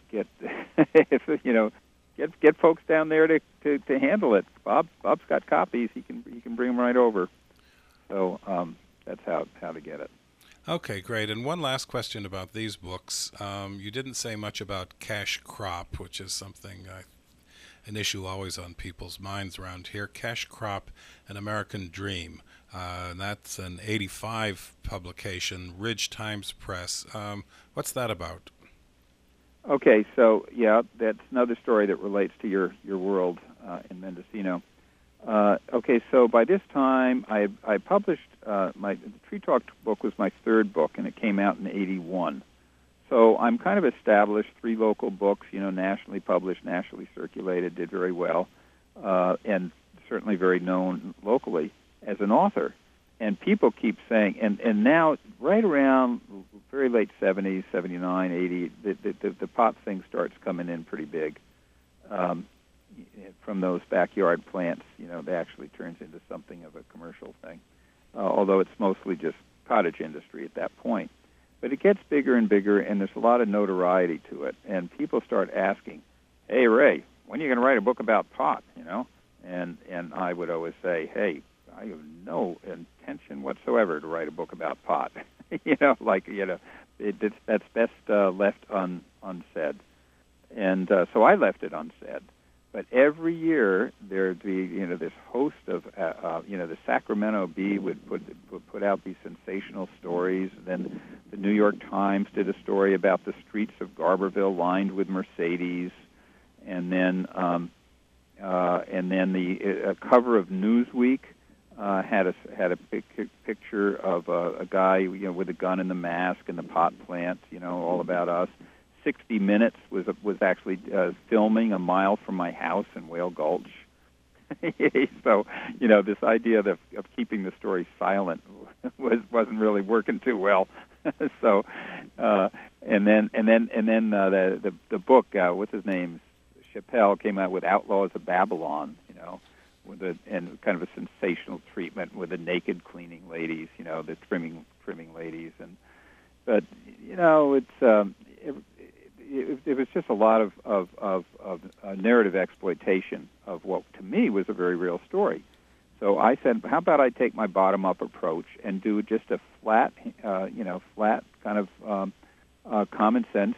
get folks down there to handle it. Bob's got copies. He can bring them right over. So that's how to get it. Okay, great. And one last question about these books. You didn't say much about Cash Crop, which is something, an issue always on people's minds around here. Cash Crop, An American Dream. And that's an 85 publication, Ridge Times Press. What's that about? Okay, so yeah, that's another story that relates to your world in Mendocino. Okay, so by this time, I published the Tree Talk book was my third book, and it came out in '81. So I'm kind of established, 3 local books, nationally published, nationally circulated, did very well, and certainly very known locally as an author. And people keep saying, and now right around very late 70s, 79, 80, the pot thing starts coming in pretty big. From those backyard plants, they actually turns into something of a commercial thing, although it's mostly just cottage industry at that point. But it gets bigger and bigger, and there's a lot of notoriety to it. And people start asking, hey, Ray, when are you going to write a book about pot, And I would always say, hey, I have no intention whatsoever to write a book about pot. That's best left unsaid. And so I left it unsaid. But every year there'd be, this host of, the Sacramento Bee would put out these sensational stories. Then the New York Times did a story about the streets of Garberville lined with Mercedes, and then the cover of Newsweek had a picture of a guy, with a gun and the mask and the pot plant, all about us. 60 Minutes was actually filming a mile from my house in Whale Gulch. So, this idea of keeping the story silent wasn't really working too well. So, and then the book, what's his name, Chappelle, came out with Outlaws of Babylon, and kind of a sensational treatment with the naked cleaning ladies, the trimming ladies, but it was just a lot of narrative exploitation of what to me was a very real story. So I said, how about I take my bottom-up approach and do just a flat kind of common sense,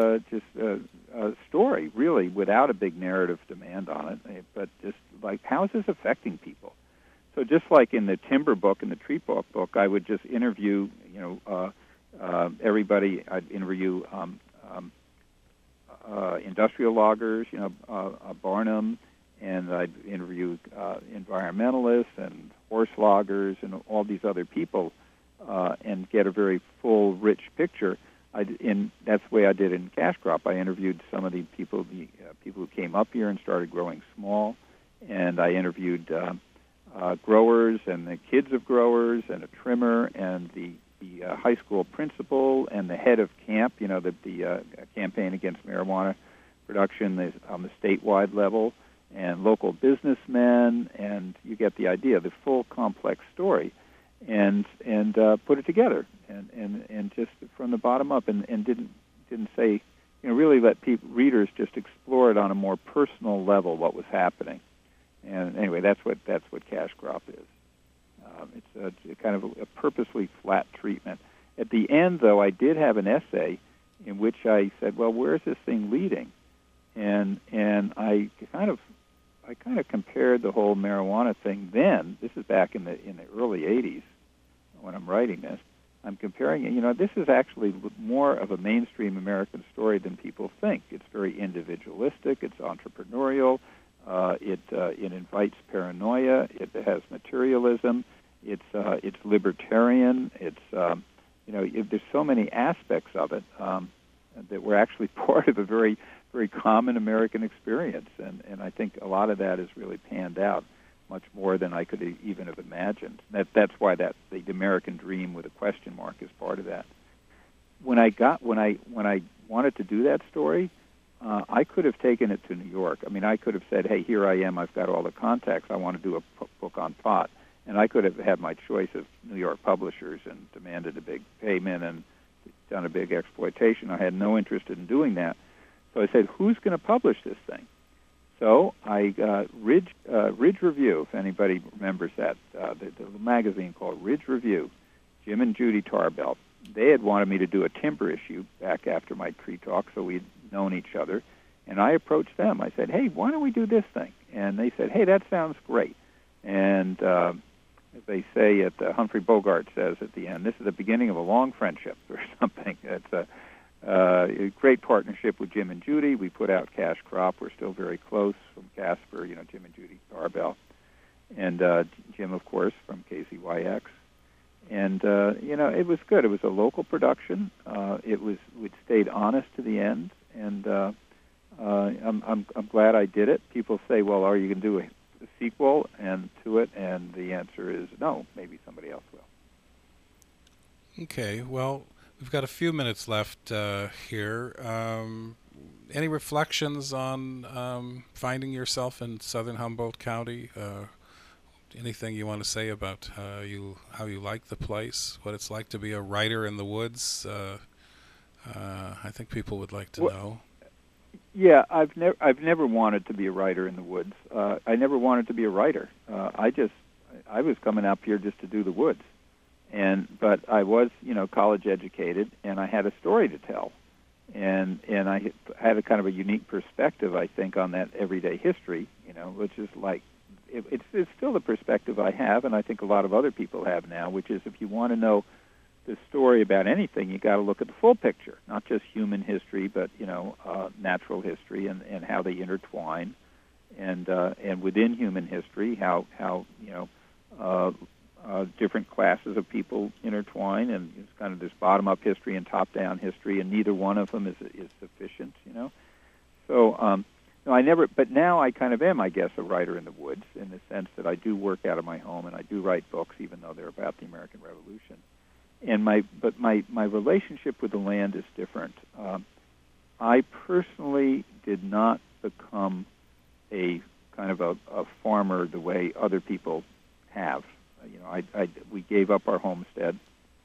story, really, without a big narrative demand on it, but just like, how is this affecting people? So just like in the timber book and the tree book, I would just interview, everybody. I'd interview industrial loggers, Barnum, and I'd interview environmentalists and horse loggers and all these other people, and get a very full, rich picture. That's the way I did in Cash Crop. I interviewed some of the people who came up here and started growing small, and I interviewed growers and the kids of growers and a trimmer and the high school principal and the head of camp, the campaign against marijuana production on the statewide level, and local businessmen, and you get the idea, the full complex story, and put it together, and just from the bottom up, and didn't say, really let readers just explore it on a more personal level what was happening. And anyway, that's what Cash Crop is. It's a kind of a purposely flat treatment. At the end, though, I did have an essay in which I said, well, where is this thing leading? And I kind of compared the whole marijuana thing then. This is back in the early 80s when I'm writing this. I'm comparing it. This is actually more of a mainstream American story than people think. It's very individualistic. It's entrepreneurial. It invites paranoia. It has materialism. It's libertarian. It's there's so many aspects of it that were actually part of a very, very common American experience, and I think a lot of that is really panned out much more than I could even have imagined. That's why the American dream with a question mark is part of that. When I wanted to do that story, I could have taken it to New York. I mean, I could have said, hey, here I am, I've got all the contacts, I want to do a book on pot. And I could have had my choice of New York publishers and demanded a big payment and done a big exploitation. I had no interest in doing that. So I said, who's going to publish this thing? So I got Ridge Review, if anybody remembers that, the magazine called Ridge Review, Jim and Judy Tarbell. They had wanted me to do a timber issue back after my tree talk, so we'd known each other. And I approached them. I said, hey, why don't we do this thing? And they said, hey, that sounds great. And as they say Humphrey Bogart says at the end, this is the beginning of a long friendship or something. It's a great partnership with Jim and Judy. We put out Cash Crop. We're still very close from Casper, Jim and Judy Tarbell. And Jim, of course, from KZYX. And, it was good. It was a local production. We'd stayed honest to the end. And I'm glad I did it. People say, well, are you going to do a sequel to it? And the answer is no. Maybe somebody else will. Okay. Well, we've got a few minutes left here. Any reflections on finding yourself in southern Humboldt County? Anything you want to say about how you like the place, what it's like to be a writer in the woods? I think people would like to know. Yeah, I've never wanted to be a writer in the woods. I never wanted to be a writer. I was coming up here just to do the woods, but I was college educated, and I had a story to tell, and I had a kind of a unique perspective, I think, on that everyday history, which is like it's still the perspective I have, and I think a lot of other people have now, which is if you want to know the story about anything, you got to look at the full picture, not just human history, but natural history and how they intertwine, and within human history how different classes of people intertwine, and it's kind of this bottom-up history and top-down history, and neither one of them is sufficient, So no, I never. But now I kind of am, I guess, a writer in the woods in the sense that I do work out of my home and I do write books, even though they're about the American Revolution. And my relationship with the land is different. I personally did not become a kind of a farmer the way other people have. We gave up our homestead,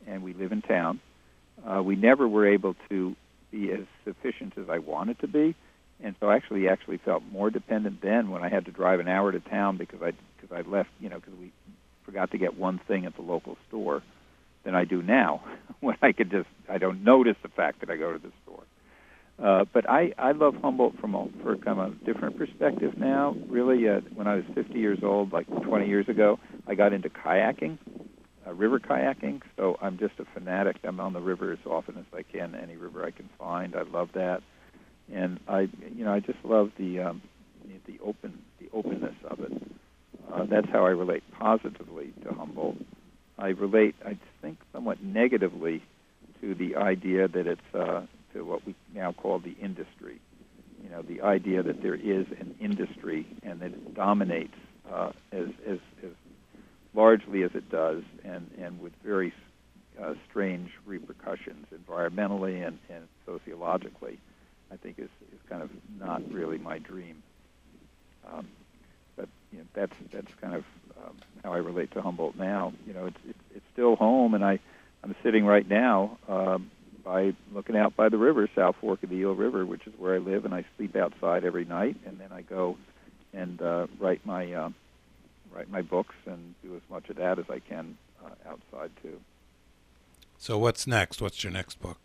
and we live in town. We never were able to be as sufficient as I wanted to be, and so I actually felt more dependent then when I had to drive an hour to town because I left, because we forgot to get one thing at the local store, than I do now when I don't notice the fact that I go to the store. But I love Humboldt for kind of a different perspective now. Really, when I was 50 years old, like 20 years ago, I got into kayaking, river kayaking. So I'm just a fanatic. I'm on the river as often as I can, any river I can find. I love that, and I just love the openness of it. That's how I relate positively to Humboldt. I relate, I think, somewhat negatively to the idea that it's to what we now call the industry. The idea that there is an industry and that it dominates as largely as it does, and with very strange repercussions environmentally and sociologically, I think is kind of not really my dream. But that's kind of how I relate to Humboldt now. It's still home, and I'm sitting right now by looking out by the river, South Fork of the Eel River, which is where I live, and I sleep outside every night, and then I go and write my books and do as much of that as I can outside too. So what's next? What's your next book?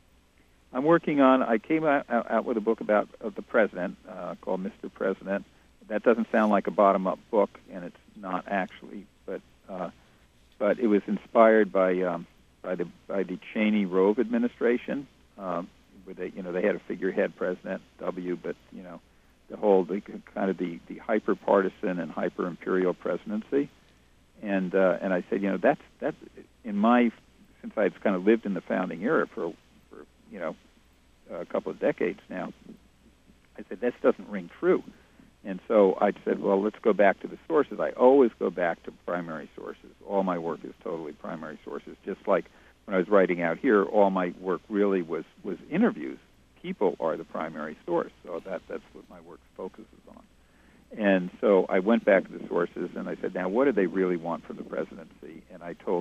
I came out with a book about the president called Mr. President. That doesn't sound like a bottom-up book, and it's not actually, but it was inspired by the Cheney Rove administration, where they had a figurehead president, W, but the hyper-partisan and hyper-imperial presidency, and I said, that's in my, since I've kind of lived in the founding era for a couple of decades now, I said this doesn't ring true. And so I said, well, let's go back to the sources. I always go back to primary sources. All my work is totally primary sources. Just like when I was writing out here, all my work really was interviews. People are the primary source, so that's what my work focuses on. And so I went back to the sources, and I said, now, what do they really want from the presidency? And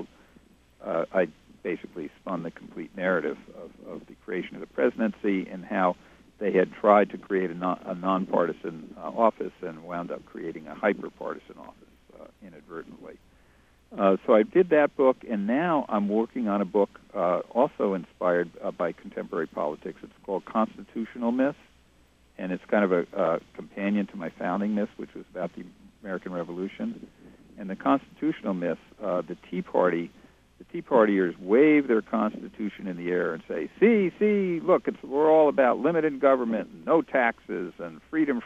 I basically spun the complete narrative of the creation of the presidency and how they had tried to create a nonpartisan office and wound up creating a hyper-partisan office inadvertently. So I did that book, and now I'm working on a book also inspired by contemporary politics. It's called Constitutional Myths, and it's kind of a companion to my founding myths, which was about the American Revolution. And the constitutional myths, the Tea Partiers wave their Constitution in the air and say, see, look, we're all about limited government, and no taxes, and freedom,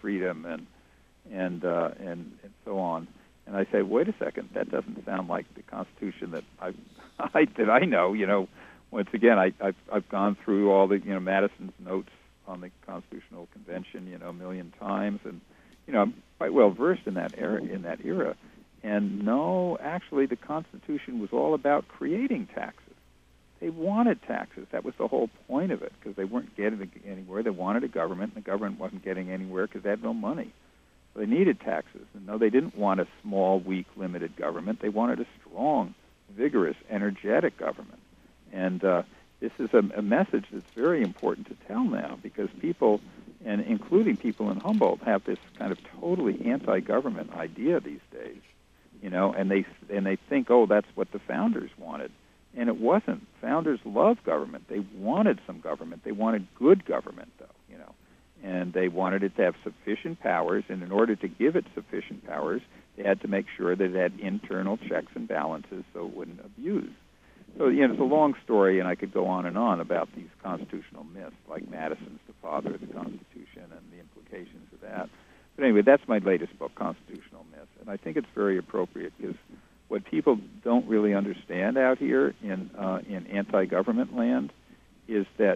and so on. And I say, wait a second, that doesn't sound like the Constitution that I know. Once again, I've gone through all the Madison's notes on the Constitutional Convention a million times, and I'm quite well versed in that era. And no, actually, the Constitution was all about creating taxes. They wanted taxes. That was the whole point of it, because they weren't getting anywhere. They wanted a government, and the government wasn't getting anywhere because they had no money. So they needed taxes. And no, they didn't want a small, weak, limited government. They wanted a strong, vigorous, energetic government. And this is a message that's very important to tell now, because people, and including people in Humboldt, have this kind of totally anti-government idea these days. And they think, oh, that's what the founders wanted. And it wasn't. Founders loved government. They wanted some government. They wanted good government, though, And they wanted it to have sufficient powers, and in order to give it sufficient powers, they had to make sure that it had internal checks and balances so it wouldn't abuse. So, it's a long story, and I could go on and on about these constitutional myths, like Madison's the father of the Constitution and the implications of that. But anyway, that's my latest book, Constitutional Myths, and I think it's very appropriate because what people don't really understand out here in anti-government land is that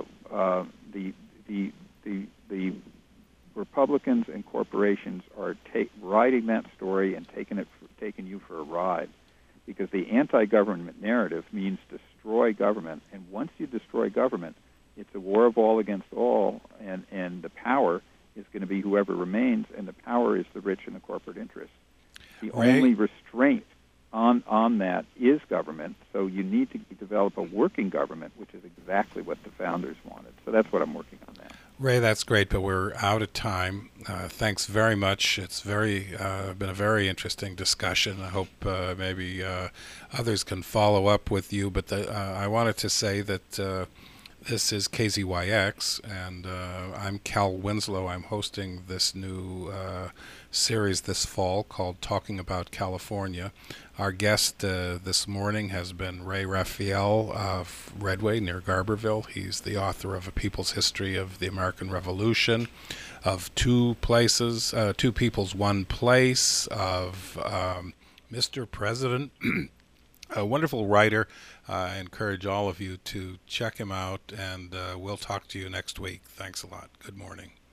the Republicans and corporations are riding that story and taking you for a ride, because the anti-government narrative means destroy government, and once you destroy government, it's a war of all against all, and the power is going to be whoever remains, and the power is the rich and the corporate interests. The only restraint on that is government. So you need to develop a working government, which is exactly what the founders wanted. So that's what I'm working on now. Ray, that's great, but we're out of time. Thanks very much. It's been a very interesting discussion. I hope maybe others can follow up with you. But I wanted to say that this is KZYX, and I'm Cal Winslow. I'm hosting this new series this fall called Talking About California. Our guest this morning has been Ray Raphael of Redway near Garberville. He's the author of A People's History of the American Revolution, of Two Peoples, One Place, of Mr. President. A wonderful writer. I encourage all of you to check him out, and we'll talk to you next week. Thanks a lot. Good morning.